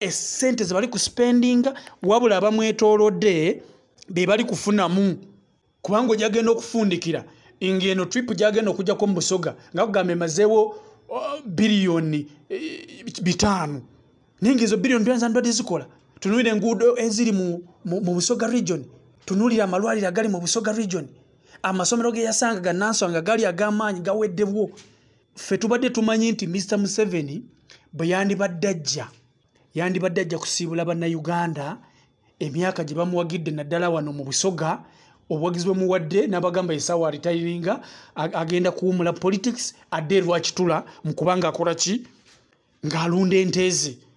essente ze bali ku spendinga wabula abamwetoolodde be bali kufunamu kubanga ojagenda okufundikira ngeno trip jagenda okujjako mu Busoga nga kugamba emazeewo biliyoni 5 ninga ezo biliyoni ndwadde zikola tunuulira enguudo eziri mu Busoga region tunuulira amalwaliro agali mu Busoga region amasomero ge yasanga gannansonga gali ag'amaanyi gaweddewo ffe tubadde tumanyi nti Mr. Museveni bwe yandibadde ajja kusiibula bannayuganda emyaka gye bamuwagidde naddala wano mu Busoga obuwagizi bwe muwadde n'abagamba esaawa retiringa agenda kuwumula politics adde lwakitula mu kubanga akola ki ng'alunda ente ze